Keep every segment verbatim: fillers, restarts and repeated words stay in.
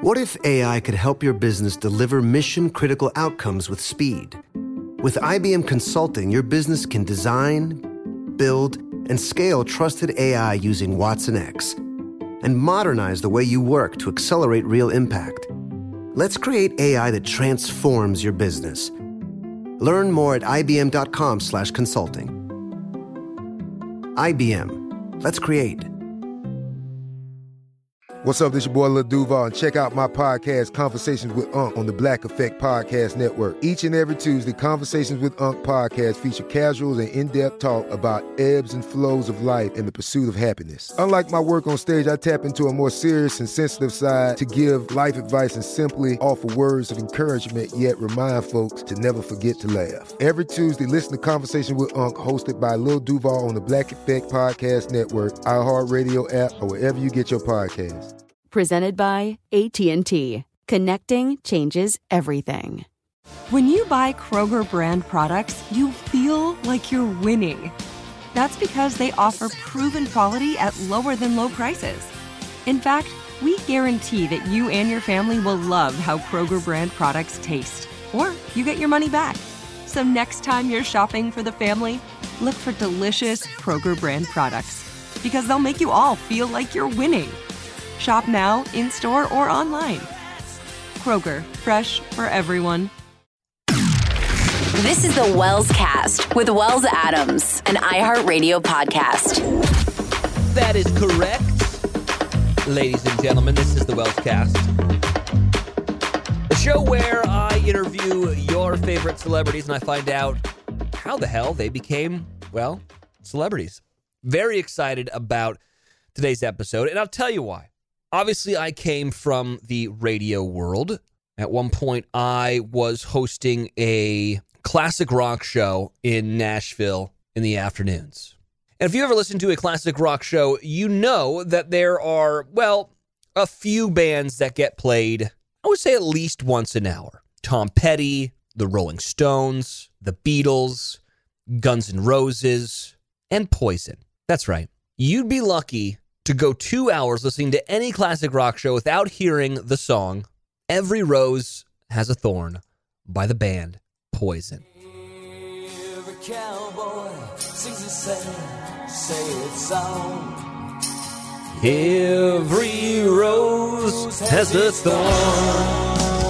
What if A I could help your business deliver mission-critical outcomes with speed? With I B M Consulting, your business can design, build, and scale trusted A I using Watson X and modernize the way you work to accelerate real impact. Let's create A I that transforms your business. Learn more at ibm.com slash consulting. I B M. Let's create. What's up, this your boy Lil Duval, and check out my podcast, Conversations with Unc, on the Black Effect Podcast Network. Each and every Tuesday, Conversations with Unc podcast feature casual and in-depth talk about ebbs and flows of life and the pursuit of happiness. Unlike my work on stage, I tap into a more serious and sensitive side to give life advice and simply offer words of encouragement, yet remind folks to never forget to laugh. Every Tuesday, listen to Conversation with Unc, hosted by Lil Duval on the Black Effect Podcast Network, iHeartRadio app, or wherever you get your podcasts. Presented by A T and T. Connecting changes everything. When you buy Kroger brand products, you feel like you're winning. That's because they offer proven quality at lower than low prices. In fact, we guarantee that you and your family will love how Kroger brand products taste, or you get your money back. So next time you're shopping for the family, look for delicious Kroger brand products, because they'll make you all feel like you're winning. Shop now, in-store, or online. Kroger, fresh for everyone. This is the Wells Cast with Wells Adams, an iHeartRadio podcast. That is correct. Ladies and gentlemen, this is the Wells Cast. The show where I interview your favorite celebrities and I find out how the hell they became, well, celebrities. Very excited about today's episode, and I'll tell you why. Obviously, I came from the radio world. At one point, I was hosting a classic rock show in Nashville in the afternoons. And if you ever listen to a classic rock show, you know that there are, well, a few bands that get played, I would say at least once an hour. Tom Petty, the Rolling Stones, the Beatles, Guns N' Roses, and Poison. That's right. You'd be lucky to go two hours listening to any classic rock show without hearing the song Every Rose Has a Thorn by the band Poison. Every cowboy sings a sad, sad song. Every rose has a thorn.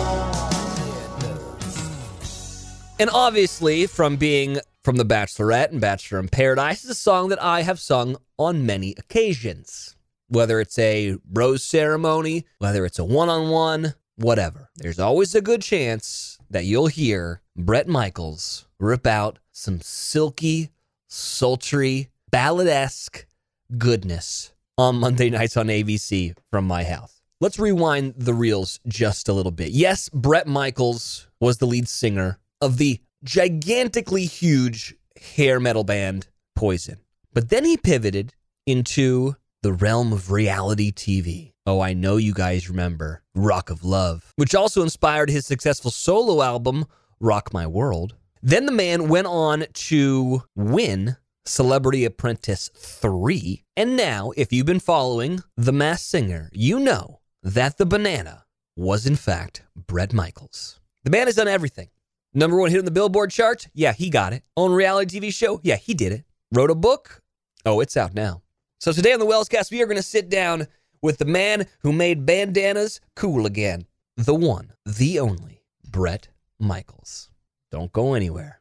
And obviously, from being from The Bachelorette and Bachelor in Paradise, is a song that I have sung on many occasions. Whether it's a rose ceremony, whether it's a one-on-one, whatever. There's always a good chance that you'll hear Bret Michaels rip out some silky, sultry, ballad-esque goodness on Monday nights on A B C from my house. Let's rewind the reels just a little bit. Yes, Bret Michaels was the lead singer of the gigantically huge hair metal band Poison. But then he pivoted into the realm of reality T V. Oh, I know you guys remember Rock of Love, which also inspired his successful solo album, Rock My World. Then the man went on to win Celebrity Apprentice three. And now, if you've been following The Masked Singer, you know that the banana was in fact Bret Michaels. The man has done everything. Number one hit on the Billboard charts? Yeah, he got it. Own a reality T V show? Yeah, he did it. Wrote a book? Oh, it's out now. So today on the Wellscast, we are going to sit down with the man who made bandanas cool again. The one, the only, Bret Michaels. Don't go anywhere.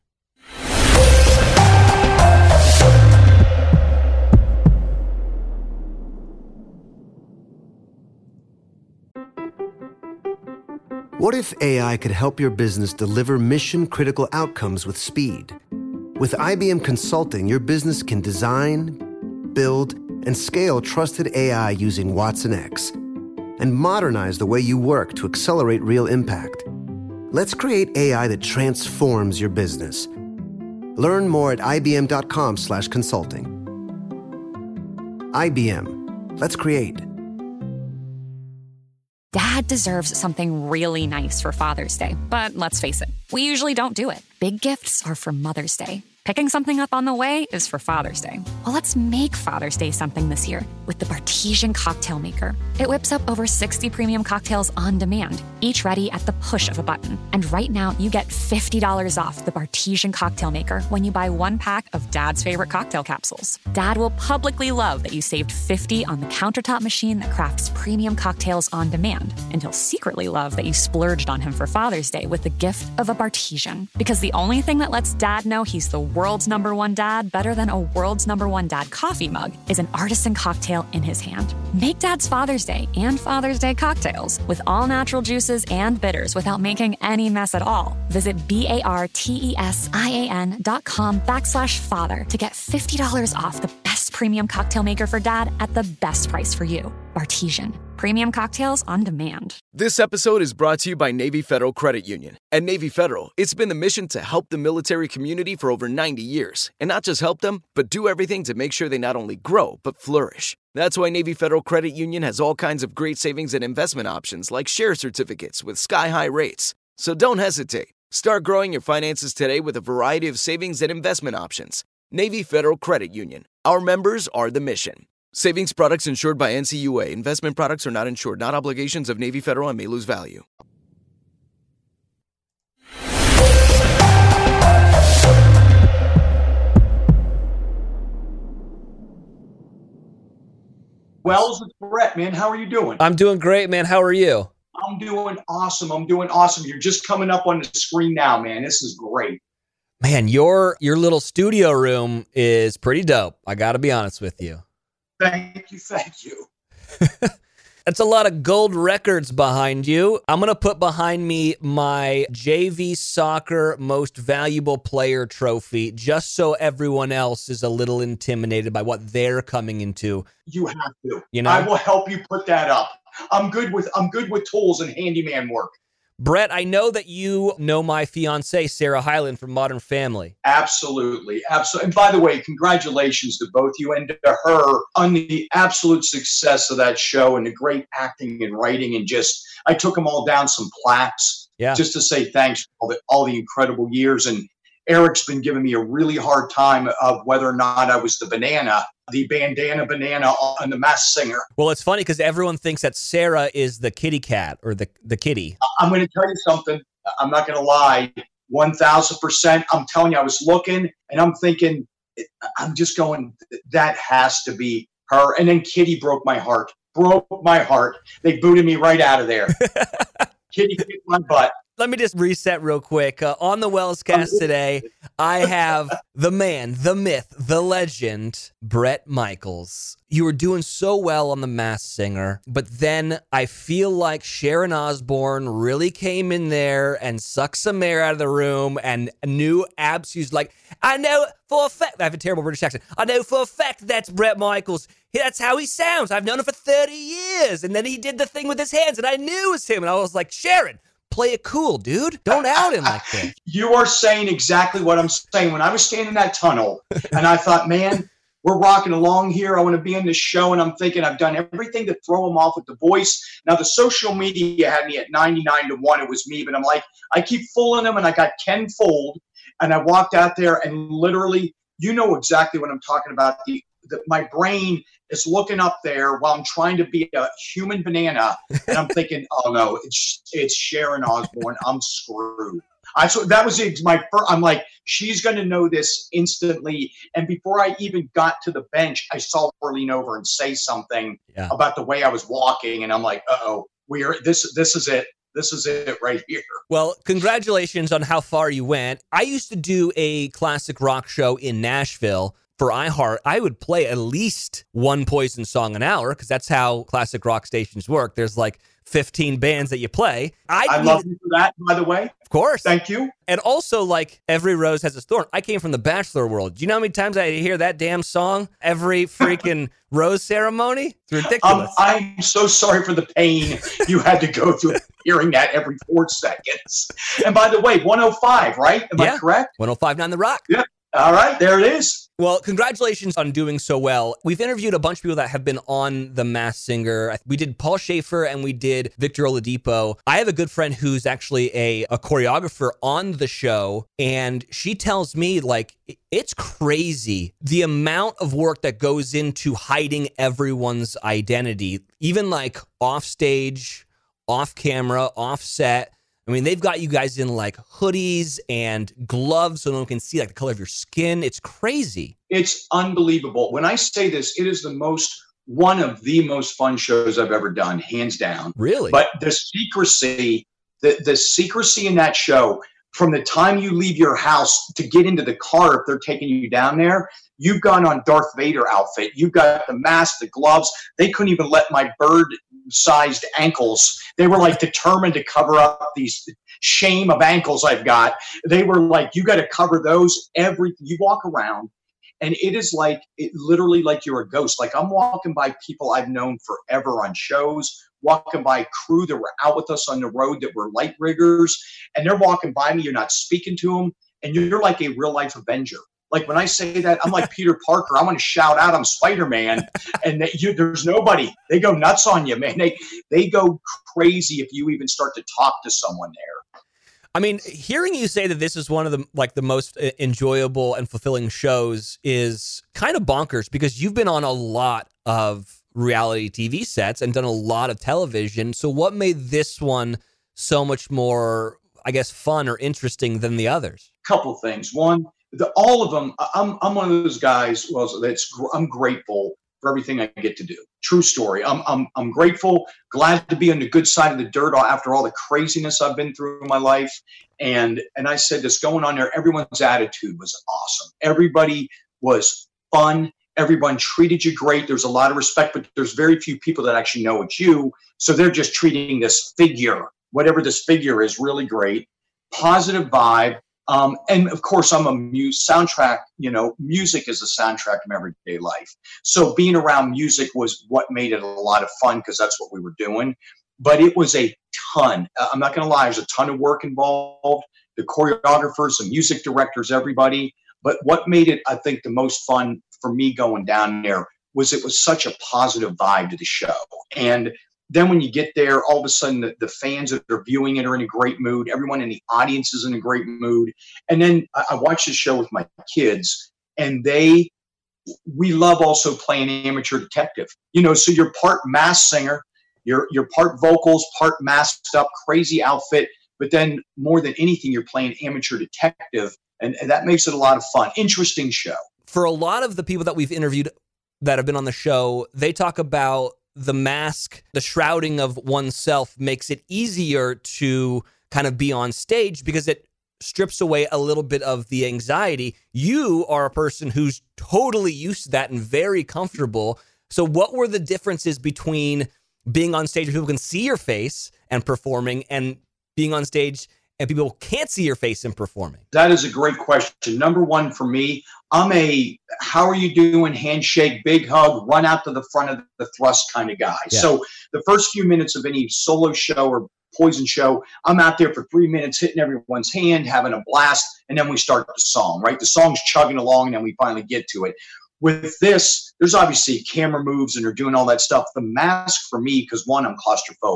What if A I could help your business deliver mission-critical outcomes with speed? With I B M Consulting, your business can design, build, and scale trusted A I using Watson X and modernize the way you work to accelerate real impact. Let's create A I that transforms your business. Learn more at ibm.com slash consulting. I B M. Let's create. Dad deserves something really nice for Father's Day, but let's face it, we usually don't do it. Big gifts are for Mother's Day. Picking something up on the way is for Father's Day. Well, let's make Father's Day something this year with the Bartesian Cocktail Maker. It whips up over sixty premium cocktails on demand, each ready at the push of a button. And right now, you get fifty dollars off the Bartesian Cocktail Maker when you buy one pack of Dad's favorite cocktail capsules. Dad will publicly love that you saved fifty dollars on the countertop machine that crafts premium cocktails on demand. And he'll secretly love that you splurged on him for Father's Day with the gift of a Bartesian. Because the only thing that lets Dad know he's the world's number one dad better than a world's number one dad coffee mug is an artisan cocktail in his hand. Make Dad's Father's Day and Father's Day cocktails with all natural juices and bitters without making any mess at all. Visit B-A-R-T-E-S-I-A-N dot com backslash father to get fifty dollars off the best premium cocktail maker for Dad at the best price for you. Bartesian. Premium cocktails on demand. This episode is brought to you by Navy Federal Credit Union. At Navy Federal, it's been the mission to help the military community for over ninety years. And not just help them, but do everything to make sure they not only grow, but flourish. That's why Navy Federal Credit Union has all kinds of great savings and investment options like share certificates with sky-high rates. So don't hesitate. Start growing your finances today with a variety of savings and investment options. Navy Federal Credit Union. Our members are the mission. Savings products insured by N C U A. Investment products are not insured, not obligations of Navy Federal and may lose value. Wells, it's Brett, man. How are you doing? I'm doing great, man. How are you? I'm doing awesome. I'm doing awesome. You're just coming up on the screen now, man. This is great. Man, your your little studio room is pretty dope. I got to be honest with you. Thank you. Thank you. That's a lot of gold records behind you. I'm going to put behind me my J V Soccer Most Valuable Player trophy, just so everyone else is a little intimidated by what they're coming into. You have to. You know? I will help you put that up. I'm good with I'm good with tools and handyman work. Brett, I know that you know my fiancée, Sarah Hyland from Modern Family. Absolutely. Absolutely. And by the way, congratulations to both you and to her on the absolute success of that show and the great acting and writing. And just, I took them all down some plaques yeah. just to say thanks for all the, all the incredible years. And Eric's been giving me a really hard time of whether or not I was the banana, the bandana banana on The Masked Singer. Well, it's funny because everyone thinks that Sarah is the kitty cat or the, the kitty. I'm going to tell you something. I'm not going to lie. one thousand percent. I'm telling you, I was looking and I'm thinking, I'm just going, that has to be her. And then Kitty broke my heart. Broke my heart. They booted me right out of there. Kitty kicked my butt. Let me just reset real quick. Uh, on the Wellscast today, I have the man, the myth, the legend, Bret Michaels. You were doing so well on The Masked Singer, but then I feel like Sharon Osbourne really came in there and sucked some air out of the room and knew abs. She's like, I know for a fact, I have a terrible British accent. I know for a fact that's Bret Michaels. That's how he sounds. I've known him for thirty years. And then he did the thing with his hands and I knew it was him. And I was like, Sharon, play it cool, dude. Don't out him like that. You are saying exactly what I'm saying. When I was standing in that tunnel and I thought, man, we're rocking along here. I want to be in this show. And I'm thinking I've done everything to throw him off with the voice. Now, the social media had me at ninety-nine to one. It was me. But I'm like, I keep fooling him. And I got Ken Fold. And I walked out there and literally, you know exactly what I'm talking about. The, the, my brain is looking up there while I'm trying to be a human banana. And I'm thinking, oh, no, it's it's Sharon Osbourne. I'm screwed. I so that was my first. I'm like, she's going to know this instantly. And before I even got to the bench, I saw her lean over and say something yeah. about the way I was walking. And I'm like, uh-oh, we're this. This is it. This is it right here. Well, congratulations on how far you went. I used to do a classic rock show in Nashville for iHeart. I would play at least one Poison song an hour because that's how classic rock stations work. There's like fifteen bands that you play. I, I love you for that, by the way. Of course. Thank you. And also, like, every rose has a thorn. I came from the Bachelor world. Do you know how many times I hear that damn song every freaking rose ceremony? It's ridiculous. Um, I'm so sorry for the pain you had to go through hearing that every four seconds. And by the way, one oh five, right? Am yeah. I correct? one oh five point nine The Rock. Yeah. All right. There it is. Well, congratulations on doing so well. We've interviewed a bunch of people that have been on The Masked Singer. We did Paul Schaefer and we did Victor Oladipo. I have a good friend who's actually a, a choreographer on the show, and she tells me, like, it's crazy the amount of work that goes into hiding everyone's identity, even like off stage, off camera, off set. I mean, they've got you guys in like hoodies and gloves so no one can see like the color of your skin. It's crazy. It's unbelievable. When I say this, it is the most, one of the most fun shows I've ever done, hands down. Really? But the secrecy, the, the secrecy in that show, from the time you leave your house to get into the car, if they're taking you down there, you've gone on Darth Vader outfit. You've got the mask, the gloves. They couldn't even let my bird-sized ankles. They were like determined to cover up these shame of ankles I've got. They were like, you got to cover those. Every you walk around, and it is like, it literally like you're a ghost. Like I'm walking by people I've known forever on shows, walking by crew that were out with us on the road that were light riggers, and they're walking by me. You're not speaking to them, and you're like a real life Avenger. Like when I say that, I'm like Peter Parker. I want to shout out, I'm Spider-Man, and they, you, there's nobody. They go nuts on you, man. They they go crazy if you even start to talk to someone there. I mean, hearing you say that this is one of the like the most enjoyable and fulfilling shows is kind of bonkers, because you've been on a lot of reality T V sets and done a lot of television. So what made this one so much more, I guess, fun or interesting than the others? Couple things. One, the, all of them, I'm I'm one of those guys. Well, that's I'm grateful for everything I get to do. True story. I'm I'm I'm grateful, glad to be on the good side of the dirt after all the craziness I've been through in my life. And and I said this going on there, everyone's attitude was awesome. Everybody was fun. Everyone treated you great. There's a lot of respect, but there's very few people that actually know it's you. So they're just treating this figure, whatever this figure is, really great. Positive vibe. Um, and of course, I'm a muse soundtrack, you know, music is a soundtrack of everyday life. So being around music was what made it a lot of fun, because that's what we were doing. But it was a ton. Uh, I'm not going to lie. There's a ton of work involved. The choreographers, the music directors, everybody. But what made it, I think, the most fun for me going down there was it was such a positive vibe to the show. And then when you get there, all of a sudden the, the fans that are viewing it are in a great mood. Everyone in the audience is in a great mood. And then I, I watched the show with my kids, and they, we love also playing amateur detective. You know, so you're part masked singer, you're, you're part vocals, part masked up, crazy outfit. But then more than anything, you're playing amateur detective. And, and that makes it a lot of fun. Interesting show. For a lot of the people that we've interviewed that have been on the show, they talk about the mask, the shrouding of oneself makes it easier to kind of be on stage because it strips away a little bit of the anxiety. You are a person who's totally used to that and very comfortable. So what were the differences between being on stage where people can see your face and performing, and being on stage and people can't see your face and performing? That is a great question. Number one for me, I'm a how are you doing, handshake, big hug, run out to the front of the thrust kind of guy. Yeah. So the first few minutes of any solo show or Poison show, I'm out there for three minutes hitting everyone's hand, having a blast, and then we start the song, right? The song's chugging along, and then we finally get to it. With this, there's obviously camera moves and they're doing all that stuff. The mask for me, because one, I'm claustrophobic.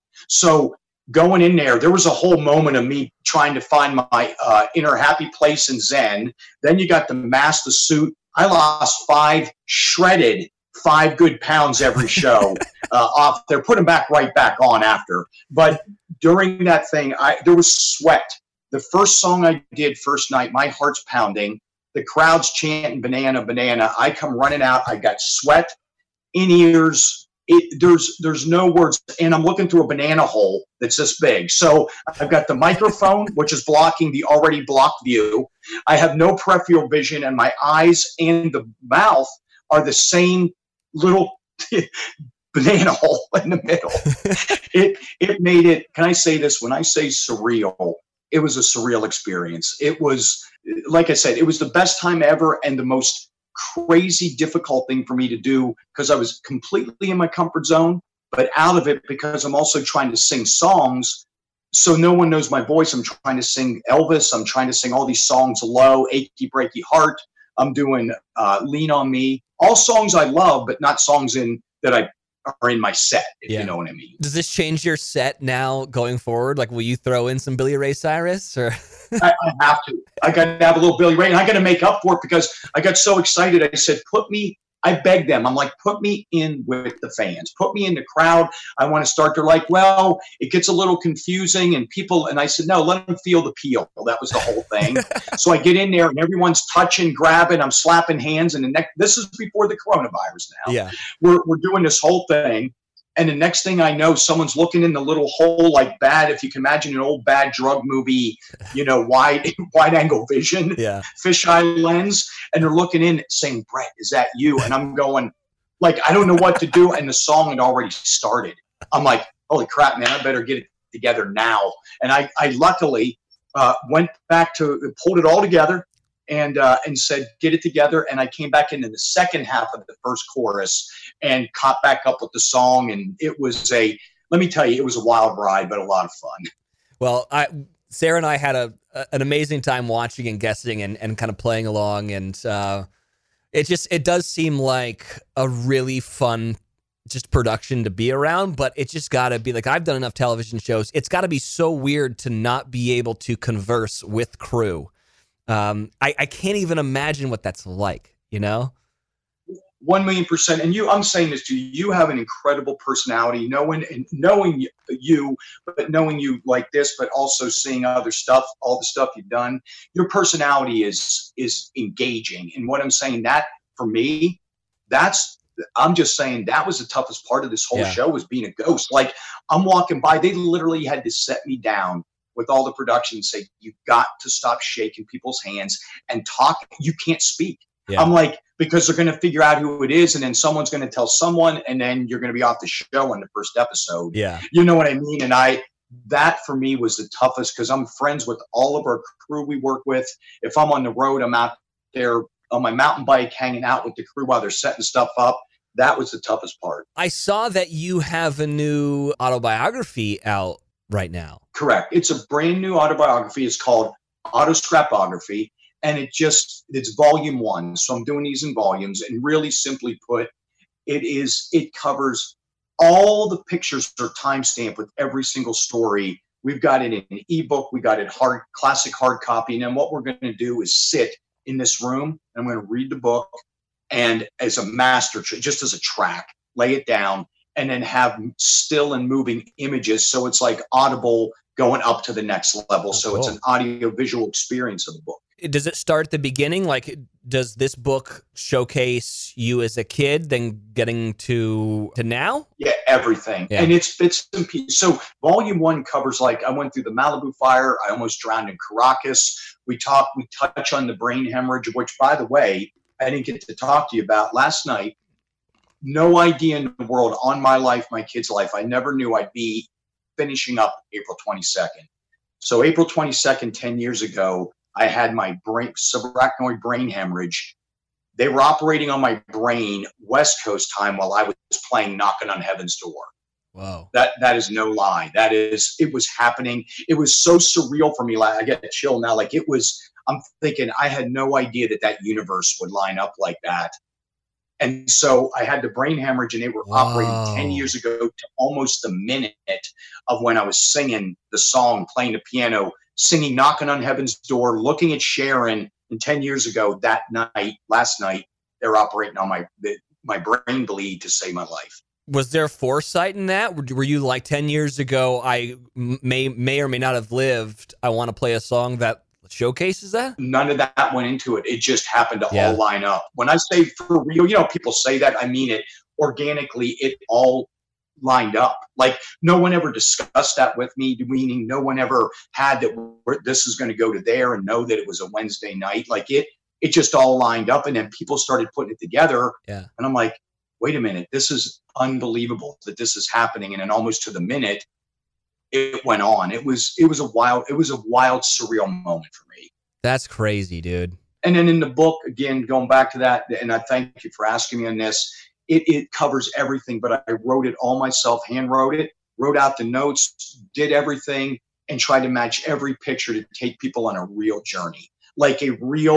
So going in there, there was a whole moment of me trying to find my uh, inner happy place and zen. Then you got the mask, the suit. I lost five, shredded five good pounds every show uh, off there, put them back right back on after. But during that thing, I there was sweat. The first song I did first night, my heart's pounding. The crowd's chanting banana, banana. I come running out. I got sweat in ears. It, there's there's no words, and I'm looking through a banana hole that's this big. So I've got the microphone, which is blocking the already blocked view. I have no peripheral vision, and my eyes and the mouth are the same little banana hole in the middle. it it made it. Can I say this? When I say surreal, it was a surreal experience. It was, like I said, it was the best time ever, and the most crazy difficult thing for me to do, because I was completely in my comfort zone, but out of it because I'm also trying to sing songs so no one knows my voice. I'm trying to sing Elvis. I'm trying to sing all these songs low, achy breaky heart, I'm doing uh, Lean on Me. All songs I love, but not songs in that I are in my set, if yeah. you know what I mean. Does this change your set now going forward? Like, will you throw in some Billy Ray Cyrus? Or I, I have to. I got to have a little Billy Ray, and I got to make up for it because I got so excited. I said, put me, I begged them. I'm like, put me in with the fans. Put me in the crowd. I want to start. They're like, well, it gets a little confusing, and people, and I said, no, let them feel the peel. That was the whole thing. So I get in there, and everyone's touching, grabbing, I'm slapping hands, and the next, this is before the coronavirus now. Yeah. We're, we're doing this whole thing. And the next thing I know, someone's looking in the little hole like bad, if you can imagine an old bad drug movie, you know, wide wide angle vision, yeah. fisheye lens. And they're looking in saying, Brett, is that you? And I'm going, like, I don't know what to do. And the song had already started. I'm like, holy crap, man, I better get it together now. And I, I luckily uh, went back to, pulled it all together. And uh, and said, get it together. And I came back into the second half of the first chorus and caught back up with the song. And it was a, let me tell you, it was a wild ride, but a lot of fun. Well, I Sarah and I had a, a an amazing time watching and guessing and, and kind of playing along. And uh, it just, it does seem like a really fun just production to be around, but it just got to be like, I've done enough television shows. It's got to be so weird to not be able to converse with crew. Um, I, I can't even imagine what that's like, you know? One million percent. And you, I'm saying this to you, you have an incredible personality, knowing, and knowing you, but knowing you like this, but also seeing other stuff, all the stuff you've done, your personality is, is engaging. And what I'm saying, that for me, that's, I'm just saying that was the toughest part of this whole yeah. show, was being a ghost. Like, I'm walking by, they literally had to set me down with all the production, say, you've got to stop shaking people's hands and talk. You can't speak. Yeah. I'm like, because they're going to figure out who it is, and then someone's going to tell someone, and then you're going to be off the show in the first episode. Yeah. You know what I mean? And I, that for me was the toughest, because I'm friends with all of our crew we work with. If I'm on the road, I'm out there on my mountain bike hanging out with the crew while they're setting stuff up. That was the toughest part. I saw that you have a new autobiography out right now. Correct. It's a brand new autobiography. It's called Autoscrapography, and it just, it's volume one. So I'm doing these in volumes, and really simply put, it is, it covers all the pictures are timestamped with every single story. We've got it in an ebook. We got it hard, classic hard copy. And then what we're going to do is sit in this room, and I'm going to read the book, and as a master, just as a track, lay it down, and then have still and moving images. So it's like Audible going up to the next level. Oh, so cool. It's an audio visual experience of the book. Does it start at the beginning? Like, does this book showcase you as a kid, then getting to to now? Yeah, everything. Yeah. And it's bits and pieces. So volume one covers, like, I went through the Malibu fire. I almost drowned in Caracas. We talk, we touch on the brain hemorrhage, which, by the way, I didn't get to talk to you about last night. No idea in the world, on my life, my kid's life, I never knew I'd be finishing up April twenty-second. So April twenty-second, ten years ago, I had my brain, subarachnoid brain hemorrhage. They were operating on my brain West Coast time while I was playing Knocking on Heaven's Door. Wow. That, that is no lie. That is, it was happening. It was so surreal for me. Like, I get a chill now. Like, it was, I'm thinking, I had no idea that that universe would line up like that. And so I had the brain hemorrhage, and they were wow. operating ten years ago to almost the minute of when I was singing the song, playing the piano, singing Knocking on Heaven's Door, looking at Sharon. And ten years ago, that night, last night, they're operating on my my brain bleed to save my life. Was there foresight in that? Were you like, ten years ago, I may may or may not have lived, I want to play a song that showcases that? None of that went into it. It just happened to yeah. all line up. When I say for real, you know, people say that, I mean it. Organically, it all lined up. Like, no one ever discussed that with me, meaning no one ever had that this is going to go to there and know that it was a Wednesday night. Like, it, it just all lined up, and then people started putting it together. Yeah. And I'm like, wait a minute, this is unbelievable that this is happening. And then almost to the minute, it went on. It was, it was a wild, it was a wild, surreal moment for me. That's crazy, dude. And then in the book, again, going back to that, and I thank you for asking me on this, it, it covers everything, but I wrote it all myself, hand wrote it, wrote out the notes, did everything, and tried to match every picture to take people on a real journey, like a real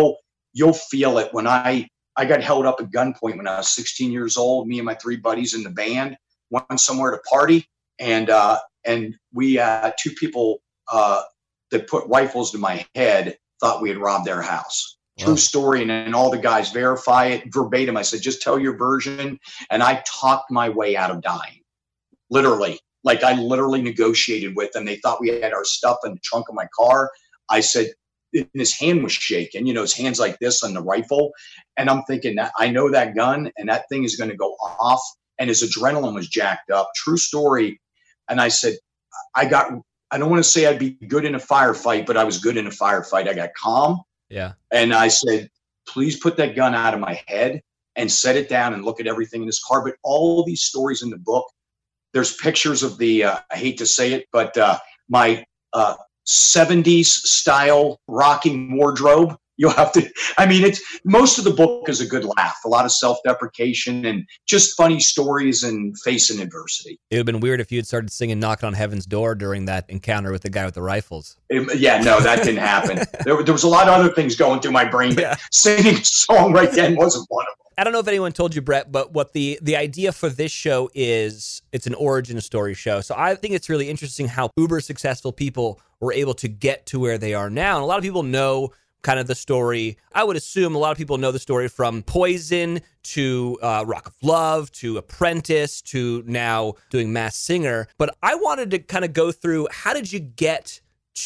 you'll feel it when I, I got held up at gunpoint when I was sixteen years old. Me and my three buddies in the band went somewhere to party, and uh, and we uh, two people uh, that put rifles to my head thought we had robbed their house. Wow. True story, and then all the guys verify it verbatim. I said, just tell your version, and I talked my way out of dying, literally. Like I literally negotiated with them. They thought we had our stuff in the trunk of my car. I said, and his hand was shaking, you know, his hand's like this on the rifle. And I'm thinking that I know that gun and that thing is going to go off. And his adrenaline was jacked up. True story. And I said, I got, I don't want to say I'd be good in a firefight, but I was good in a firefight. I got calm. Yeah. And I said, please put that gun out of my head and set it down and look at everything in this car. But all these stories in the book, there's pictures of the, uh, I hate to say it, but uh, my, uh, seventies style rocking wardrobe. You'll have to, I mean, it's most of the book is a good laugh, a lot of self-deprecation and just funny stories and facing adversity. It would have been weird if you had started singing Knocking on Heaven's Door during that encounter with the guy with the rifles. It, yeah, no, that didn't happen. There, there was a lot of other things going through my brain, but yeah. Singing a song right then wasn't one of them. I don't know if anyone told you, Brett, but what the, the idea for this show is, it's an origin story show. So I think it's really interesting how uber successful people were able to get to where they are now. And a lot of people know kind of the story. I would assume a lot of people know the story from Poison to uh, Rock of Love to Apprentice to now doing Masked Singer. But I wanted to kind of go through, how did you get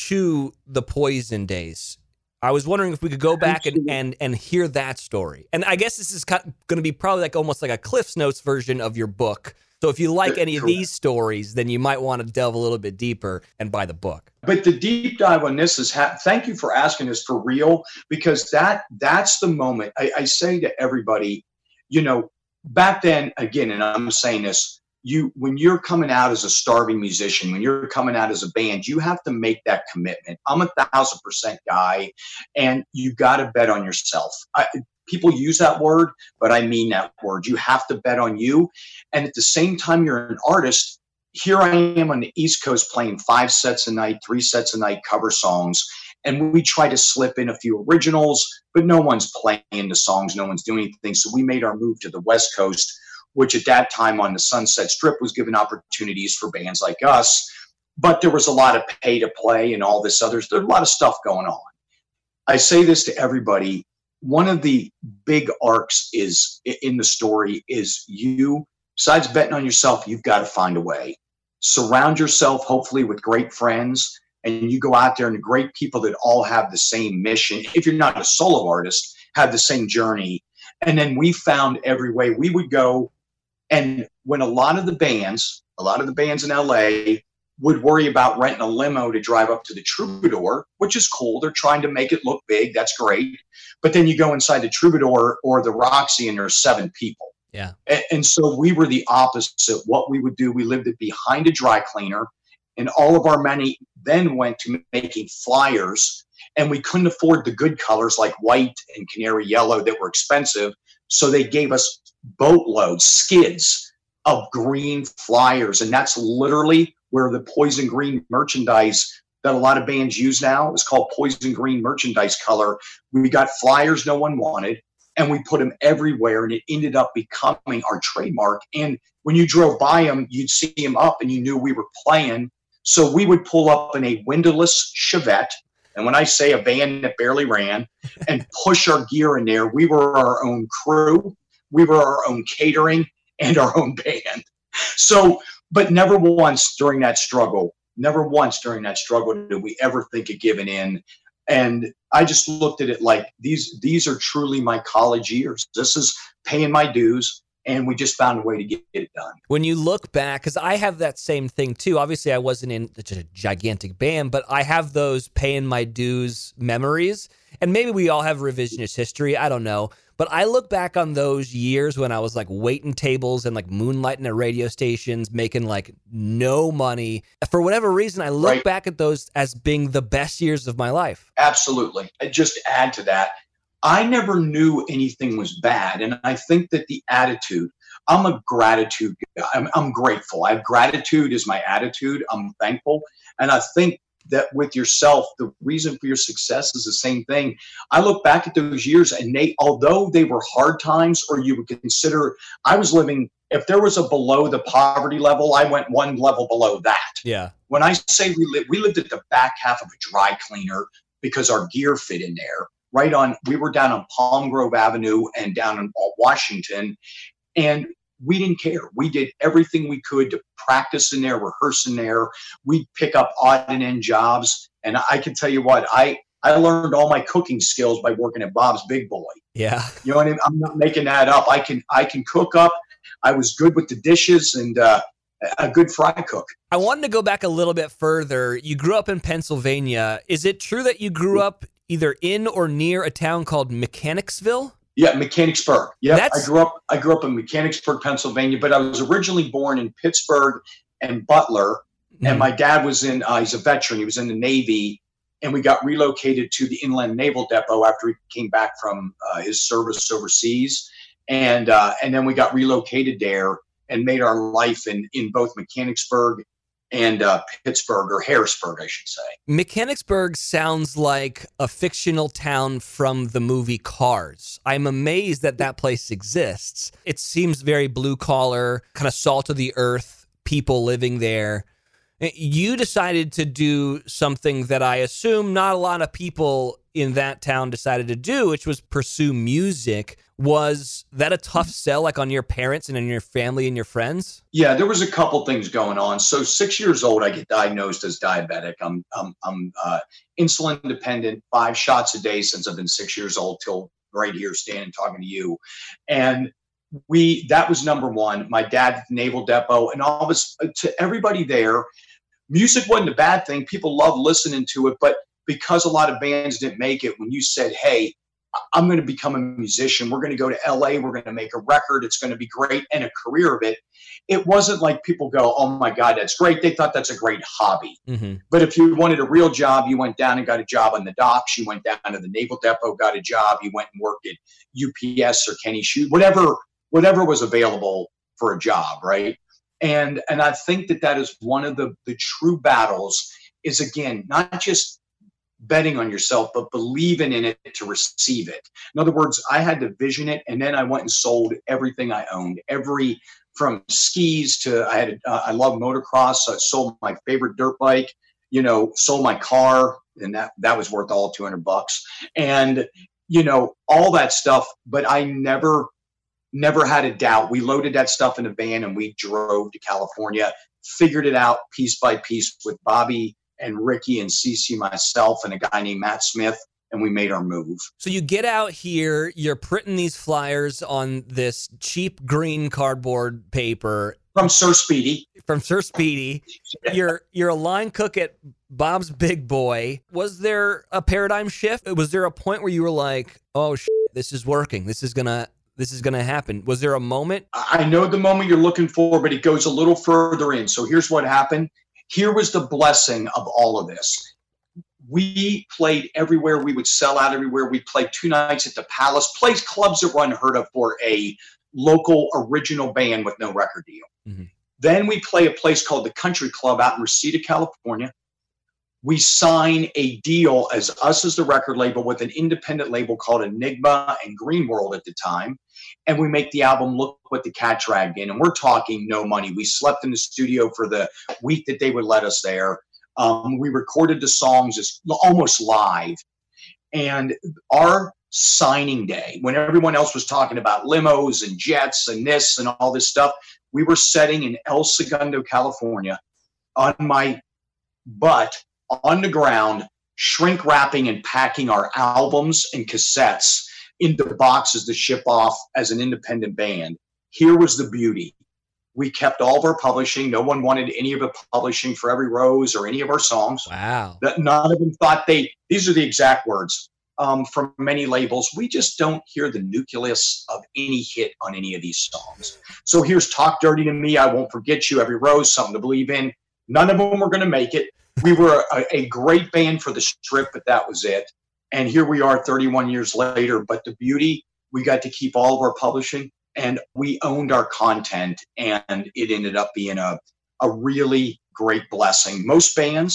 to the Poison days? I was wondering if we could go back and, and, and hear that story. And I guess this is going to be probably like almost like a Cliff's Notes version of your book. So if you like any of these stories, then you might want to delve a little bit deeper and buy the book. But the deep dive on this is, ha- thank you for asking this for real, because that that's the moment. I, I say to everybody, you know, back then, again, and I'm saying this, you when you're coming out as a starving musician, when you're coming out as a band, you have to make that commitment. I'm a thousand percent guy, and you got to bet on yourself. I, people use that word, but I mean that word. You have to bet on you. And at the same time, you're an artist. Here I am on the East Coast playing five sets a night, three sets a night cover songs. And we try to slip in a few originals, but no one's playing the songs. No one's doing anything. So we made our move to the West Coast, which at that time on the Sunset Strip was given opportunities for bands like us. But there was a lot of pay to play and all this other, there's a lot of stuff going on. I say this to everybody. One of the big arcs is in the story is you, besides betting on yourself, you've got to find a way. Surround yourself, hopefully, with great friends, and you go out there and the great people that all have the same mission. If you're not a solo artist, have the same journey. And then we found every way we would go. And when a lot of the bands, a lot of the bands in L A would worry about renting a limo to drive up to the Troubadour, which is cool. They're trying to make it look big. That's great. But then you go inside the Troubadour or the Roxy and there's seven people. Yeah. And, and so we were the opposite. What we would do, we lived it behind a dry cleaner, and all of our money then went to making flyers. And we couldn't afford the good colors like white and canary yellow that were expensive. So they gave us boatloads, skids of green flyers. And that's literally where the Poison Green merchandise that a lot of bands use now is called Poison Green merchandise color. We got flyers no one wanted, and we put them everywhere, and it ended up becoming our trademark. And when you drove by them, you'd see them up, and you knew we were playing. So we would pull up in a windowless Chevette, and when I say a van that barely ran, and push our gear in there, we were our own crew, we were our own catering, and our own band. So, but never once during that struggle, never once during that struggle did we ever think of giving in. And I just looked at it like these, these are truly my college years. This is paying my dues. And we just found a way to get it done. When you look back, because I have that same thing too. Obviously, I wasn't in such a gigantic band, but I have those paying my dues memories. And maybe we all have revisionist history. I don't know. But I look back on those years when I was like waiting tables and like moonlighting at radio stations, making like no money. For whatever reason, I look Right. back at those as being the best years of my life. Absolutely. And just to add to that, I never knew anything was bad. And I think that the attitude, I'm a gratitude guy. I'm, I'm grateful. I have gratitude is my attitude. I'm thankful. And I think that with yourself, the reason for your success is the same thing. I look back at those years and they, although they were hard times, or you would consider, I was living, if there was a below the poverty level, I went one level below that. Yeah. When I say we lived, we lived at the back half of a dry cleaner because our gear fit in there. Right on, we were down on Palm Grove Avenue and down in Washington, and we didn't care. We did everything we could to practice in there, rehearse in there. We'd pick up odd and end jobs. And I can tell you what, I, I learned all my cooking skills by working at Bob's Big Boy. Yeah. You know what I mean? I'm not making that up. I can, I can cook up. I was good with the dishes and uh, a good fry cook. I wanted to go back a little bit further. You grew up in Pennsylvania. Is it true that you grew up either in or near a town called Mechanicsville? Yeah, Mechanicsburg. Yeah, That's... I grew up. I grew up in Mechanicsburg, Pennsylvania, but I was originally born in Pittsburgh and Butler. Mm-hmm. And my dad was in. Uh, he's a veteran. He was in the Navy, and we got relocated to the Inland Naval Depot after he came back from uh, his service overseas, and uh, and then we got relocated there and made our life in in both Mechanicsburg and uh, Pittsburgh, or Harrisburg, I should say. Mechanicsburg sounds like a fictional town from the movie Cars. I'm amazed that that place exists. It seems very blue collar, kind of salt of the earth, people living there. You decided to do something that I assume not a lot of people in that town decided to do, which was pursue music. Was that a tough sell, like on your parents and on your family and your friends? Yeah, there was a couple things going on. So six years old, I get diagnosed as diabetic. I'm I'm, I'm uh, insulin dependent, five shots a day since I've been six years old till right here standing talking to you. And we that was number one. My dad at the Naval Depot, and all of us, to everybody there, music wasn't a bad thing. People loved listening to it, but because a lot of bands didn't make it, when you said, hey, I'm going to become a musician, we're going to go to L A, we're going to make a record, it's going to be great, and a career of it, it wasn't like people go, oh my God, that's great. They thought that's a great hobby. Mm-hmm. But if you wanted a real job, you went down and got a job on the docks, you went down to the Naval Depot, got a job, you went and worked at U P S or Kenny Shoe, whatever, whatever was available for a job, right? And and I think that that is one of the, the true battles is, again, not just betting on yourself, but believing in it to receive it. In other words, I had to vision it, and then I went and sold everything I owned, every from skis to I had. Uh, I love motocross, so I sold my favorite dirt bike. You know, sold my car, and that that was worth all two hundred bucks, and you know all that stuff. But I never, never had a doubt. We loaded that stuff in a van and we drove to California, figured it out piece by piece with Bobby and Ricky and Cece, myself, and a guy named Matt Smith, and we made our move. So you get out here, you're printing these flyers on this cheap green cardboard paper. From Sir Speedy. From Sir Speedy. You're you're a line cook at Bob's Big Boy. Was there a paradigm shift? Was there a point where you were like, oh, shit, this is working. This is gonna this is gonna happen. Was there a moment? I know the moment you're looking for, but it goes a little further in. So here's what happened. Here was the blessing of all of this. We played everywhere. We would sell out everywhere. We played two nights at the Palace, plays clubs that were unheard of for a local original band with no record deal. Mm-hmm. Then we play a place called the Country Club out in Reseda, California. We sign a deal as us as the record label with an independent label called Enigma and Green World at the time. And we make the album Look What the Cat Dragged In. And we're talking no money. We slept in the studio for the week that they would let us there. Um, we recorded the songs as almost live. And our signing day, when everyone else was talking about limos and jets and this and all this stuff, we were sitting in El Segundo, California, on my butt, on the ground, shrink wrapping and packing our albums and cassettes into boxes to ship off as an independent band. Here was the beauty. We kept all of our publishing. No one wanted any of the publishing for Every Rose or any of our songs. Wow. That none of them thought they, these are the exact words um, from many labels. We just don't hear the nucleus of any hit on any of these songs. So here's Talk Dirty to Me, I Won't Forget You, Every Rose, Something to Believe In. None of them were going to make it. We were a, a great band for the Strip, but that was it. And here we are thirty-one years later. But the beauty, we got to keep all of our publishing, and we owned our content, and it ended up being a, a really great blessing. Most bands,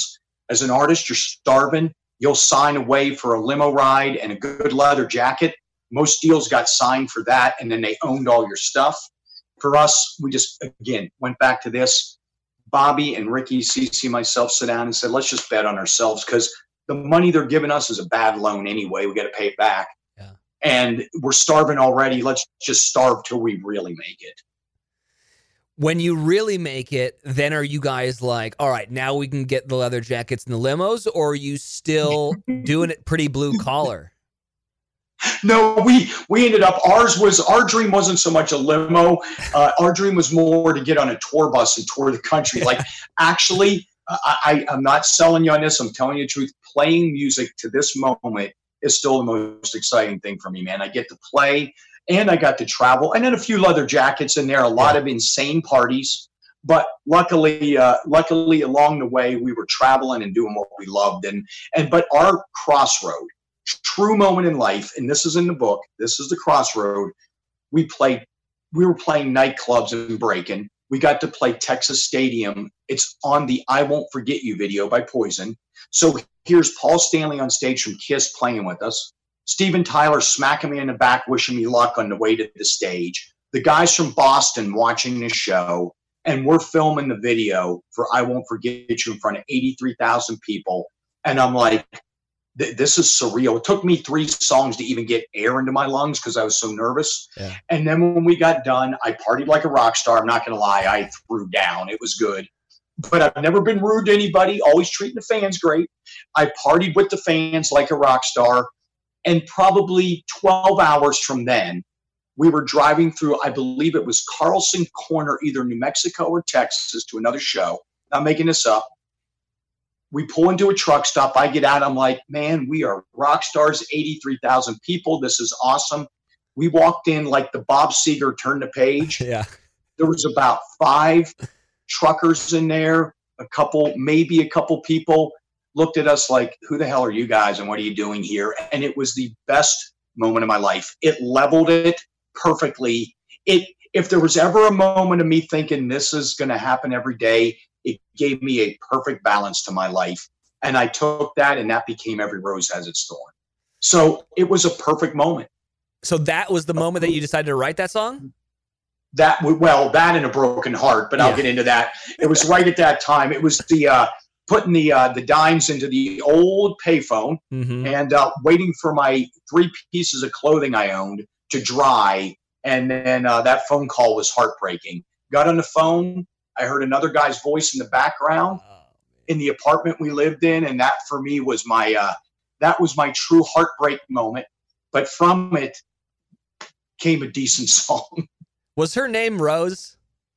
As an artist, you're starving. You'll sign away for a limo ride and a good leather jacket. Most deals got signed for that, and then they owned all your stuff. For us, we just, again, went back to this. Bobby and Ricky, Cece, and myself sit down and said, let's just bet on ourselves, because the money they're giving us is a bad loan anyway. We got to pay it back. Yeah. And we're starving already. Let's just starve till we really make it. When you really make it, then are you guys like, all right, now we can get the leather jackets and the limos, or are you still doing it pretty blue collar? No, we we ended up, ours was, our dream wasn't so much a limo. Uh, our dream was more to get on a tour bus and tour the country. Like, actually, I, I, I'm not selling you on this. I'm telling you the truth. Playing music to this moment is still the most exciting thing for me, man. I get to play and I got to travel, and then a few leather jackets in there, a lot Yeah. of insane parties. But luckily, uh, luckily along the way, we were traveling and doing what we loved. And, and, but our crossroad, true moment in life, and this is in the book, this is the crossroad. We played, we were playing nightclubs and breaking. We got to play Texas Stadium. It's on the I Won't Forget You video by Poison. So here's Paul Stanley on stage from Kiss playing with us. Steven Tyler smacking me in the back, wishing me luck on the way to the stage. The guys from Boston watching the show, and we're filming the video for I Won't Forget You in front of eighty-three thousand people. And I'm like, this is surreal. It took me three songs to even get air into my lungs because I was so nervous. Yeah. And then when we got done, I partied like a rock star. I'm not going to lie. I threw down. It was good. But I've never been rude to anybody, always treating the fans great. I partied with the fans like a rock star. And probably twelve hours from then, we were driving through, I believe it was Carlson Corner, either New Mexico or Texas, to another show. Not making this up. We pull into a truck stop. I get out. I'm like, man, we are rock stars, eighty-three thousand people. This is awesome. We walked in like the Bob Seger turned the page. Yeah. There was about five truckers in there, a couple, maybe a couple people looked at us like, who the hell are you guys and what are you doing here? And it was the best moment of my life. It leveled it perfectly. It, if there was ever a moment of me thinking this is going to happen every day, it gave me a perfect balance to my life. And I took that, and that became Every Rose Has Its Thorn. So it was a perfect moment. So that was the moment that you decided to write that song? That, well, that and A Broken Heart, but I'll Yeah. get into that. It was right at that time. It was the, uh, putting the, uh, the dimes into the old payphone Mm-hmm. and uh, waiting for my three pieces of clothing I owned to dry. And then uh, that phone call was heartbreaking. Got on the phone. I heard another guy's voice in the background in the apartment we lived in. And that for me was my, uh, that was my true heartbreak moment. But from it came a decent song. Was her name Rose?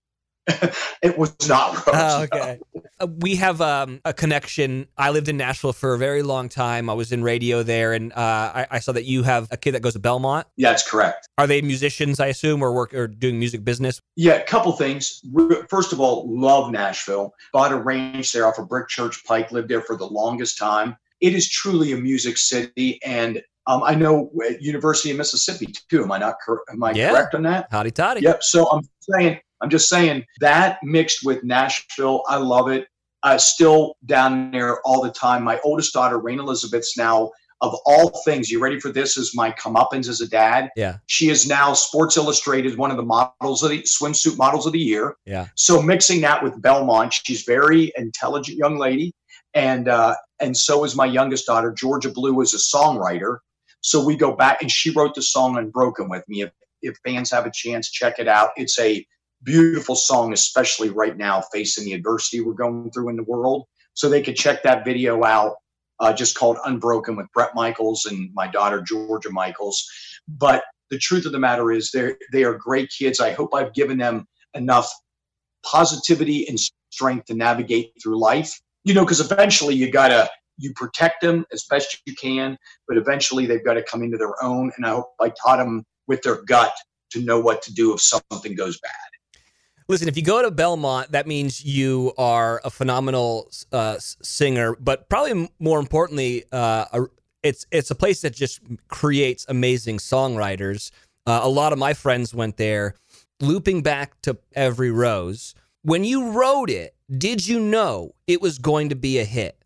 It was not Rose. Oh, okay. Uh, we have um, a connection. I lived in Nashville for a very long time. I was in radio there, and uh, I, I saw that you have a kid that goes to Belmont. Yeah, that's correct. Are they musicians, I assume, or work or doing music business? Yeah, a couple things. First of all, love Nashville. Bought a ranch there off of Brick Church Pike. Lived there for the longest time. It is truly a music city, and um, I know at University of Mississippi too. Am I not cor- am I Yeah. correct on that? Howdy toddy. Yep. So I'm saying, I'm just saying that mixed with Nashville, I love it. Uh, still down there all the time. My oldest daughter, Rain Elizabeth's now, of all things, you ready for this, is my comeuppance as a dad. Yeah. She is now Sports Illustrated, one of the models of the swimsuit models of the year. Yeah. So mixing that with Belmont, she's very intelligent young lady. And, uh, and so is my youngest daughter, Georgia Blue, is a songwriter. So we go back, and she wrote the song Unbroken with me. If, if fans have a chance, check it out. It's a beautiful song, especially right now, facing the adversity we're going through in the world. So they could check that video out, uh, just called Unbroken with Brett Michaels and my daughter, Georgia Michaels. But the truth of the matter is they're, they are great kids. I hope I've given them enough positivity and strength to navigate through life, you know, because eventually you got to, you protect them as best you can, but eventually they've got to come into their own. And I hope I taught them with their gut to know what to do if something goes bad. Listen, if you go to Belmont, that means you are a phenomenal uh, singer, but probably more importantly, uh, a, it's it's a place that just creates amazing songwriters. Uh, a lot of my friends went there. Looping back to Every Rose, when you wrote it, did you know it was going to be a hit?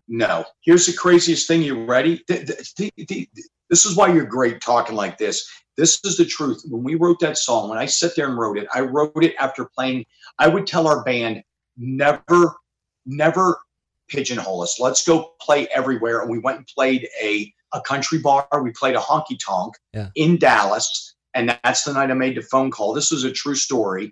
No. Here's the craziest thing. You ready? The, the, the, the, this is why you're great talking like this. This is the truth. When we wrote that song, when I sat there and wrote it, I wrote it after playing. I would tell our band, never, never pigeonhole us. Let's go play everywhere. And we went and played a, a country bar. We played a honky tonk yeah. in Dallas. And that's the night I made the phone call. This is a true story.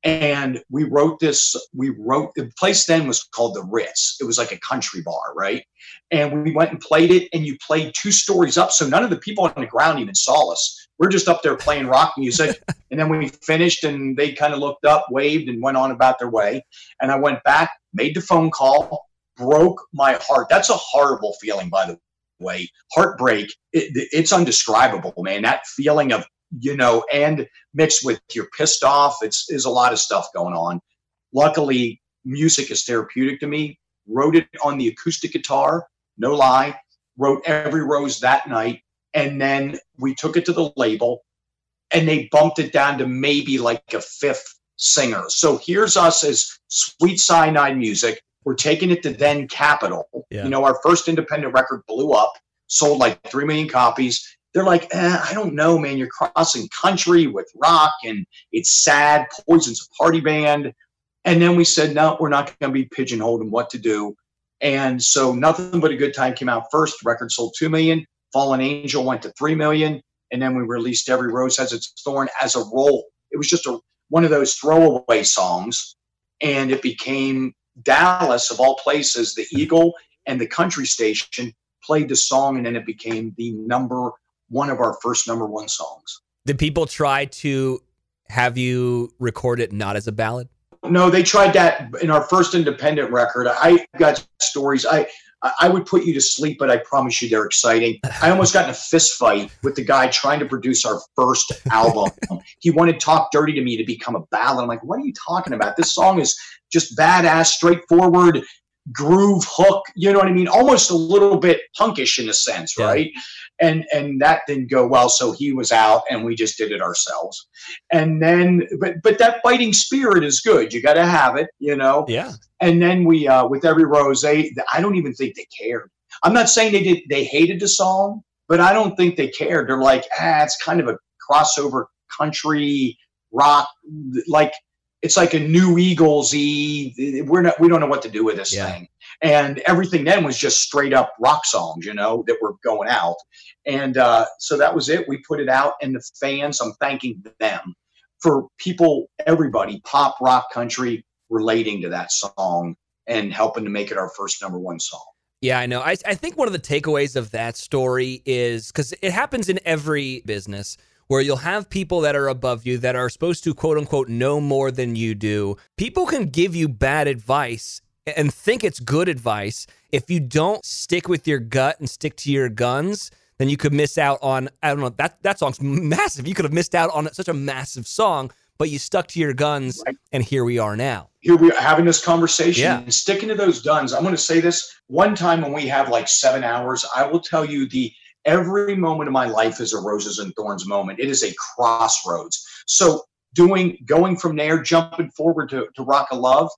And we wrote this, we wrote, the place then was called the Ritz. It was like a country bar, right? And we went and played it, and you played two stories up. So none of the people on the ground even saw us. We're just up there playing rock music. And then we finished, and they kind of looked up, waved, and went on about their way. And I went back, made the phone call, broke my heart. That's a horrible feeling, by the way. Heartbreak, it, it's undescribable, man. That feeling of, you know, and mixed with you're pissed off. It's is a lot of stuff going on. Luckily, music is therapeutic to me. Wrote it on the acoustic guitar, no lie. Wrote Every Rose that night. And then we took it to the label, and they bumped it down to maybe like a fifth singer. So here's us as Sweet Cyanide Music. We're taking it to then Capitol. Yeah. You know, our first independent record blew up, sold like three million copies. They're like, eh, I don't know, man. You're crossing country with rock, and it's sad. Poison's a party band. And then we said, no, we're not going to be pigeonholed in what to do. And so Nothing But a Good Time came out first. The record sold two million. Fallen Angel went to three million. And then we released Every Rose Has Its Thorn as a roll. It was just a one of those throwaway songs. And it became Dallas, of all places, the Eagle and the country station played the song, and then it became the number one of our first number one songs. Did people try to have you record it not as a ballad? No, they tried that in our first independent record. I got stories. I I would put you to sleep, but I promise you they're exciting. I almost got in a fist fight with the guy trying to produce our first album. He wanted Talk Dirty to Me to become a ballad. I'm like, what are you talking about? This song is just badass, straightforward, groove, hook, you know what I mean? Almost a little bit punkish in a sense, yeah. right? And and that didn't go well, so he was out, and we just did it ourselves. And then, but but that fighting spirit is good. You got to have it, you know? Yeah. And then we, uh, with Every Rose, they, I don't even think they cared. I'm not saying they did, they hated the song, but I don't think they cared. They're like, ah, it's kind of a crossover country rock, like, it's like a new Eagles-y. We're not, we don't know what to do with this yeah. thing. And everything then was just straight up rock songs, you know, that were going out. And uh, so that was it. We put it out, and the fans, I'm thanking them for people, everybody, pop, rock, country, relating to that song and helping to make it our first number one song. Yeah, I know. I, I think one of the takeaways of that story is, because it happens in every business, where you'll have people that are above you that are supposed to, quote unquote, know more than you do. People can give you bad advice and think it's good advice. If you don't stick with your gut and stick to your guns, then you could miss out on, I don't know, that, that song's massive. You could have missed out on such a massive song, but you stuck to your guns, right. And here we are now. Here we are having this conversation yeah. and sticking to those guns. I'm going to say this one time when we have like seven hours, I will tell you the every moment of my life is a Roses and Thorns moment. It is a crossroads. So doing, going from there, jumping forward to, to Rock of Love,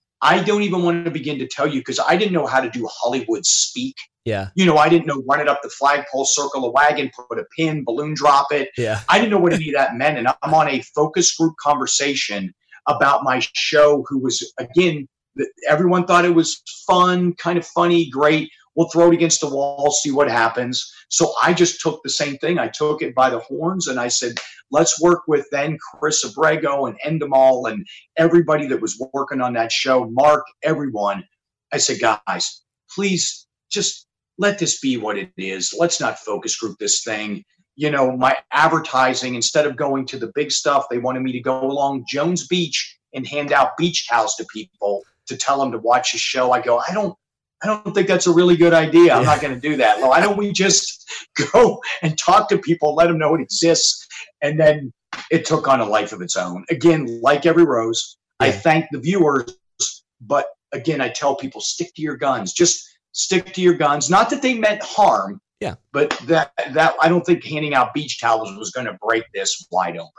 I don't even want to begin to tell you, because I didn't know how to do Hollywood speak. Yeah. You know, I didn't know run it up the flagpole, circle a wagon, put a pin, balloon drop it. Yeah. I didn't know what any of that meant. And I'm on a focus group conversation about my show, who was, again, everyone thought it was fun, kind of funny, great. We'll throw it against the wall, see what happens. So I just took the same thing. I took it by the horns, and I said, let's work with then Chris Abrego and Endemol and everybody that was working on that show, Mark, everyone. I said, guys, please just let this be what it is. Let's not focus group this thing. You know, my advertising, instead of going to the big stuff, they wanted me to go along Jones Beach and hand out beach towels to people to tell them to watch the show. I go, I don't, I don't think that's a really good idea. I'm yeah. not going to do that. Why don't we just go and talk to people, let them know it exists? And then it took on a life of its own. Again, like Every Rose, yeah. I thank the viewers, but again, I tell people, stick to your guns. Just stick to your guns. Not that they meant harm, yeah, but that that I don't think handing out beach towels was going to break this wide open.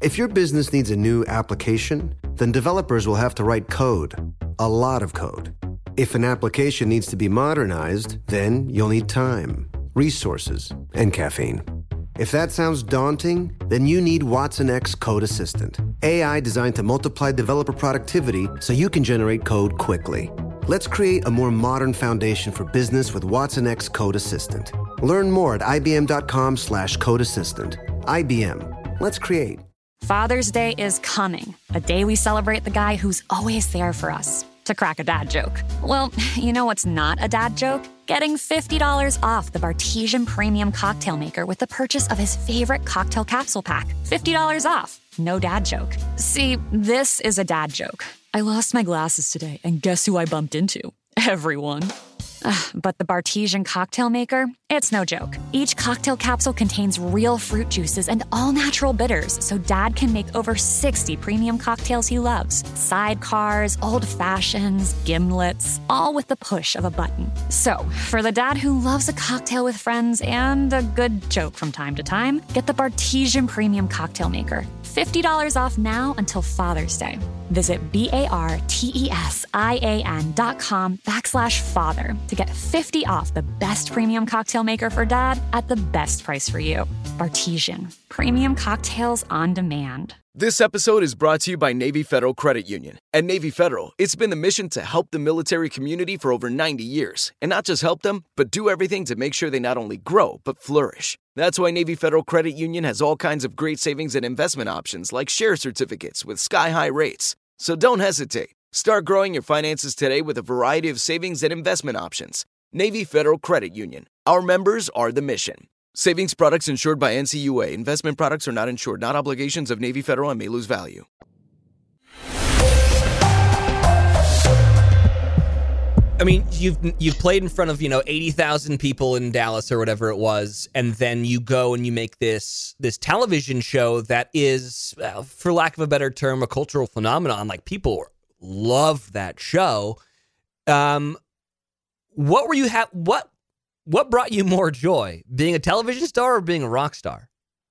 If your business needs a new application, then developers will have to write code, a lot of code. If an application needs to be modernized, then you'll need time, resources, and caffeine. If that sounds daunting, then you need Watson X Code Assistant, A I designed to multiply developer productivity so you can generate code quickly. Let's create a more modern foundation for business with Watson X Code Assistant. Learn more at ibm.com slash code assistant. I B M. Let's create. Father's Day is coming, a day we celebrate the guy who's always there for us. To crack a dad joke. Well, you know what's not a dad joke? Getting fifty dollars off the Bartesian Premium Cocktail Maker with the purchase of his favorite cocktail capsule pack. fifty dollars off. No dad joke. See, this is a dad joke. I lost my glasses today, and guess who I bumped into? Everyone. Ugh, but the Bartesian Cocktail Maker, it's no joke. Each cocktail capsule contains real fruit juices and all-natural bitters, so Dad can make over sixty premium cocktails he loves. Sidecars, old fashions, gimlets, all with the push of a button. So, for the dad who loves a cocktail with friends and a good joke from time to time, get the Bartesian Premium Cocktail Maker. fifty dollars off now until Father's Day. Visit B-A-R-T-E-S-I-A-N dot com backslash father to get fifty off the best premium cocktail maker for dad at the best price for you. Bartesian. Premium cocktails on demand. This episode is brought to you by Navy Federal Credit Union. At Navy Federal, it's been the mission to help the military community for over ninety years. And not just help them, but do everything to make sure they not only grow, but flourish. That's why Navy Federal Credit Union has all kinds of great savings and investment options like share certificates with sky-high rates. So don't hesitate. Start growing your finances today with a variety of savings and investment options. Navy Federal Credit Union. Our members are the mission. Savings products insured by N C U A. Investment products are not insured, not obligations of Navy Federal and may lose value. I mean, you've you've played in front of, you know, eighty thousand people in Dallas or whatever it was, and then you go and you make this this television show that is, uh, for lack of a better term, a cultural phenomenon. Like, people love that show. Um, what were you ha- what what brought you more joy, being a television star or being a rock star?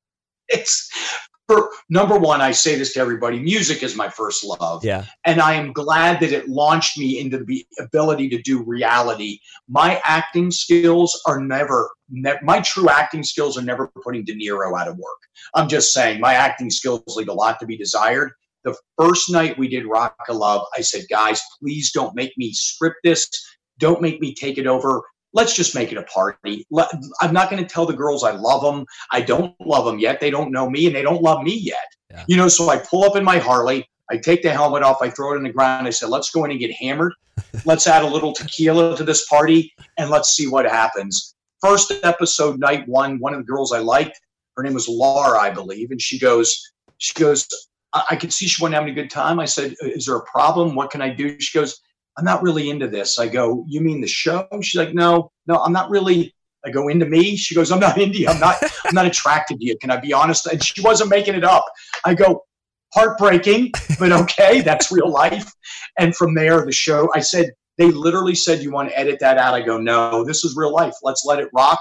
It's for number one, I say this to everybody, music is my first love. Yeah. And I am glad that it launched me into the ability to do reality. My acting skills are never, ne- my true acting skills are never putting De Niro out of work. I'm just saying my acting skills leave a lot to be desired. The first night we did Rock of Love, I said, guys, please don't make me script this. Don't make me take it over. Let's just make it a party. I'm not going to tell the girls I love them. I don't love them yet. They don't know me and they don't love me yet. Yeah. You know, so I pull up in my Harley. I take the helmet off. I throw it in the ground. I said, let's go in and get hammered. Let's add a little tequila to this party and let's see what happens. First episode, night one, one of the girls I liked, her name was Laura, I believe. And she goes, she goes, I, I could see she wasn't having a good time. I said, is there a problem? What can I do? She goes, I'm not really into this. I go, you mean the show? She's like, no, no, I'm not really. I go, into me? She goes, I'm not into you. I'm not, I'm not attracted to you. Can I be honest? And she wasn't making it up. I go, heartbreaking, but okay, that's real life. And from there, the show, I said, they literally said, you want to edit that out? I go, no, this is real life. Let's let it rock.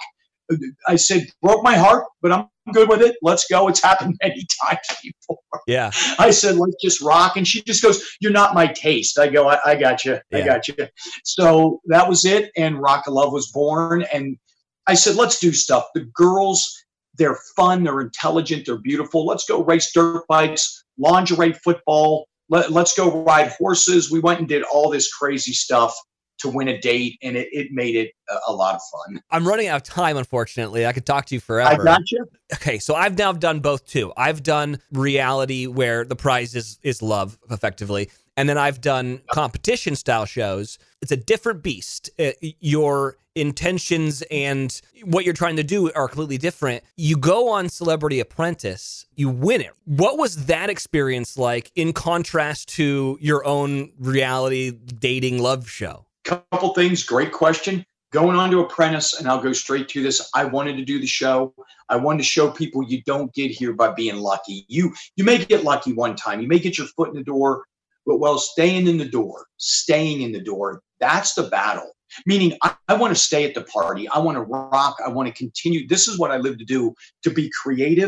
I said, broke my heart, but I'm good with it. Let's go. It's happened many times before. Yeah. I said, let's just rock. And she just goes, you're not my taste. I go, I, I got you. Yeah. I got you. So that was it. And Rock of Love was born. And I said, let's do stuff. The girls, they're fun. They're intelligent. They're beautiful. Let's go race dirt bikes, lingerie football. Let, let's go ride horses. We went and did all this crazy stuff to win a date, and it, it made it a, a lot of fun. I'm running out of time, unfortunately. I could talk to you forever. I got you. Okay, so I've now done both too. I've done reality where the prize is is love, effectively, and then I've done competition style shows. It's a different beast. Uh, your intentions and what you're trying to do are completely different. You go on Celebrity Apprentice, you win it. What was that experience like in contrast to your own reality dating love show? Couple things. Great question. Going on to Apprentice, and I'll go straight to this. I wanted to do the show. I wanted to show people you don't get here by being lucky. You you may get lucky one time. You may get your foot in the door, but well, staying in the door, staying in the door, that's the battle. Meaning, I, I want to stay at the party. I want to rock. I want to continue. This is what I live to do, to be creative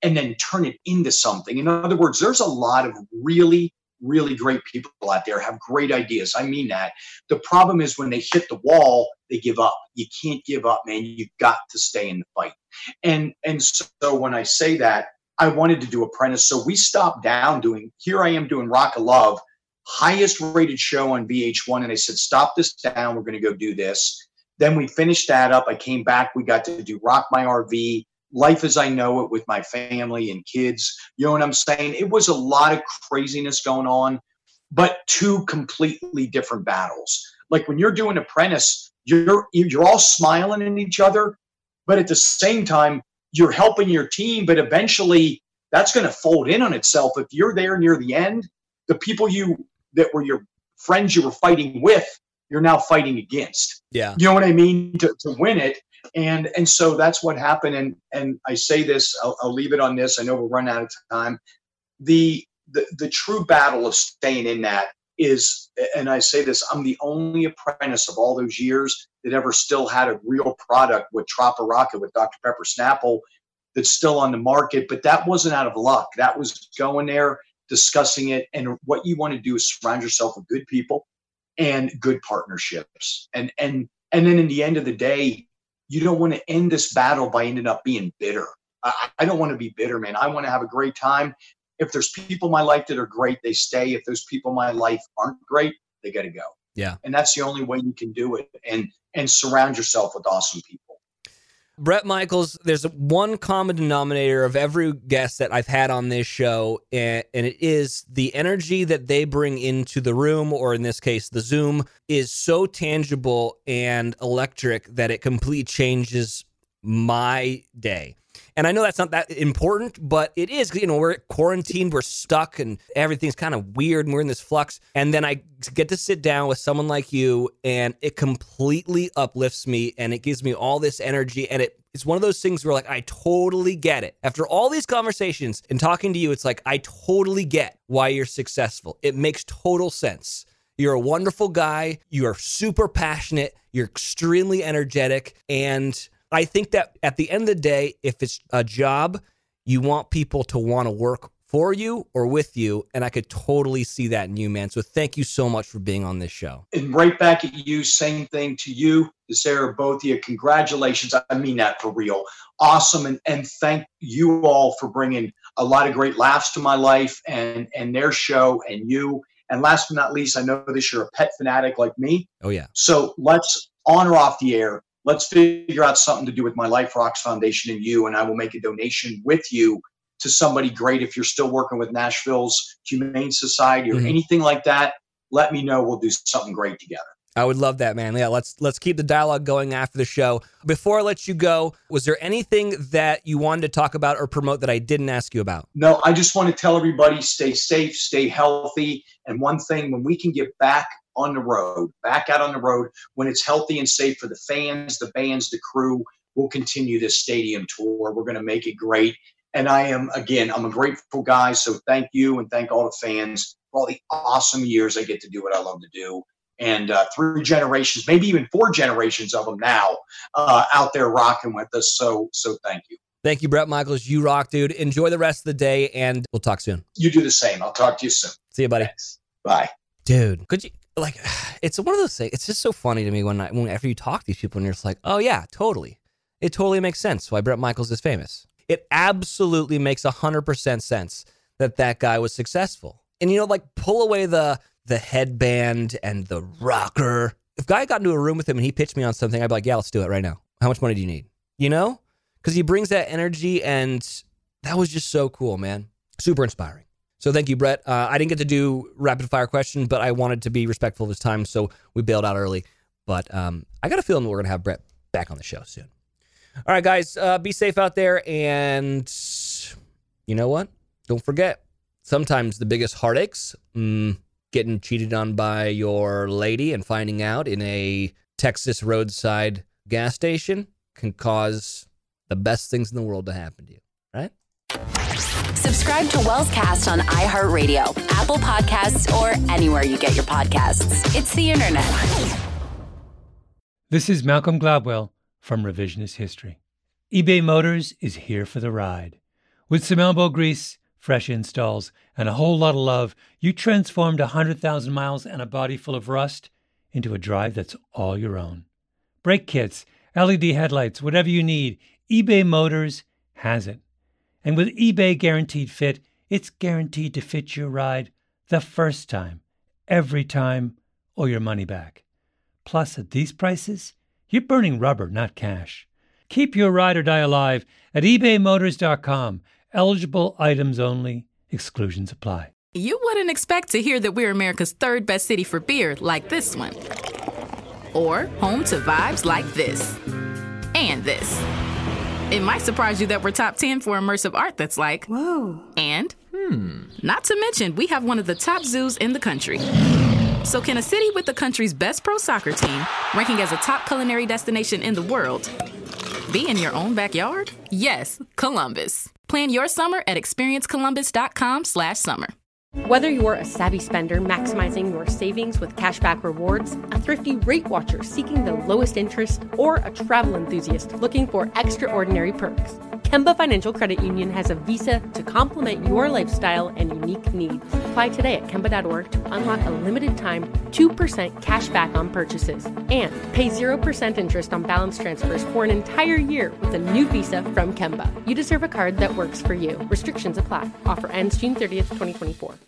and then turn it into something. In other words, there's a lot of really, really great people out there have great ideas. I mean that. The problem is when they hit the wall, they give up. You can't give up, man. You've got to stay in the fight. And, and so when I say that, I wanted to do Apprentice. So we stopped down doing, here I am doing Rock of Love, highest rated show on V H one. And I said, stop this down. We're going to go do this. Then we finished that up. I came back. We got to do Rock My R V, Life as I Know It with my family and kids. You know what I'm saying? It was a lot of craziness going on, but two completely different battles. Like when you're doing Apprentice, you're you're all smiling at each other, but at the same time, you're helping your team. But eventually, that's going to fold in on itself. If you're there near the end, the people you that were your friends you were fighting with, you're now fighting against. Yeah. You know what I mean? To, to win it. And and so that's what happened. And and I say this, I'll, I'll leave it on this. I know we're running out of time. The, the the true battle of staying in that is, and I say this, I'm the only apprentice of all those years that ever still had a real product with Tropper Rocket, with Doctor Pepper Snapple, that's still on the market. But that wasn't out of luck. That was going there, discussing it. And what you want to do is surround yourself with good people and good partnerships. And and and then in the end of the day, you don't want to end this battle by ending up being bitter. I, I don't want to be bitter, man. I want to have a great time. If there's people in my life that are great, they stay. If those people in my life aren't great, they got to go. Yeah. And that's the only way you can do it. And and surround yourself with awesome people. Bret Michaels, there's one common denominator of every guest that I've had on this show, and, and it is the energy that they bring into the room, or in this case, the Zoom, is so tangible and electric that it completely changes my day. And I know that's not that important, but it is. You know, we're quarantined, we're stuck, and everything's kind of weird, and we're in this flux. And then I get to sit down with someone like you, and it completely uplifts me, and it gives me all this energy. And it, it's one of those things where, like, I totally get it. After all these conversations and talking to you, it's like, I totally get why you're successful. It makes total sense. You're a wonderful guy. You are super passionate. You're extremely energetic. And I think that at the end of the day, if it's a job, you want people to want to work for you or with you. And I could totally see that in you, man. So thank you so much for being on this show. And right back at you, same thing to you, to Sarah, both of you. Congratulations. I mean that for real. Awesome. And, and thank you all for bringing a lot of great laughs to my life and, and their show and you. And last but not least, I know that you're a pet fanatic like me. Oh, yeah. So let's, on or off the air, let's figure out something to do with my Life Rocks Foundation and you, and I will make a donation with you to somebody great. If you're still working with Nashville's Humane Society or mm-hmm. anything like that, let me know. We'll do something great together. I would love that, man. Yeah, let's let's keep the dialogue going after the show. Before I let you go, was there anything that you wanted to talk about or promote that I didn't ask you about? No, I just want to tell everybody, stay safe, stay healthy. And one thing, when we can get back on the road, back out on the road, when it's healthy and safe for the fans, the bands, the crew, we'll continue this stadium tour. We're going to make it great. And I am, again, I'm a grateful guy. So thank you and thank all the fans for all the awesome years I get to do what I love to do. And uh, three generations, maybe even four generations of them now uh, out there rocking with us. So, so thank you. Thank you, Bret Michaels. You rock, dude. Enjoy the rest of the day, and we'll talk soon. You do the same. I'll talk to you soon. See you, buddy. Thanks. Bye. Dude, could you, like, it's one of those things. It's just so funny to me when, I, when after you talk to these people and you're just like, oh, yeah, totally. It totally makes sense why Bret Michaels is famous. It absolutely makes one hundred percent sense that that guy was successful. And, you know, like, pull away the the headband and the rocker. If guy got into a room with him and he pitched me on something, I'd be like, yeah, let's do it right now. How much money do you need? You know? Because he brings that energy, and that was just so cool, man. Super inspiring. So thank you, Bret. Uh, I didn't get to do rapid fire questions, but I wanted to be respectful of his time, so we bailed out early. But um, I got a feeling we're going to have Bret back on the show soon. All right, guys, uh, be safe out there. And you know what? Don't forget, sometimes the biggest heartaches, mm, getting cheated on by your lady and finding out in a Texas roadside gas station, can cause the best things in the world to happen to you, right? Subscribe to Wellscast on iHeartRadio, Apple Podcasts, or anywhere you get your podcasts. It's the internet. This is Malcolm Gladwell from Revisionist History. eBay Motors is here for the ride. With some elbow grease, fresh installs, and a whole lot of love, you transformed one hundred thousand miles and a body full of rust into a drive that's all your own. Brake kits, L E D headlights, whatever you need, eBay Motors has it. And with eBay Guaranteed Fit, it's guaranteed to fit your ride the first time, every time, or your money back. Plus, at these prices, you're burning rubber, not cash. Keep your ride or die alive at ebay motors dot com. Eligible items only. Exclusions apply. You wouldn't expect to hear that we're America's third best city for beer like this one. Or home to vibes like this. And this. It might surprise you that we're top ten for immersive art that's like, whoa. And, hmm, not to mention, we have one of the top zoos in the country. So can a city with the country's best pro soccer team, ranking as a top culinary destination in the world, be in your own backyard? Yes, Columbus. Plan your summer at experience columbus dot com slash summer. Whether you're a savvy spender maximizing your savings with cashback rewards, a thrifty rate watcher seeking the lowest interest, or a travel enthusiast looking for extraordinary perks, Kemba Financial Credit Union has a visa to complement your lifestyle and unique needs. Apply today at Kemba dot org to unlock a limited time two percent cash back on purchases and pay zero percent interest on balance transfers for an entire year with a new visa from Kemba. You deserve a card that works for you. Restrictions apply. Offer ends June thirtieth, twenty twenty-four.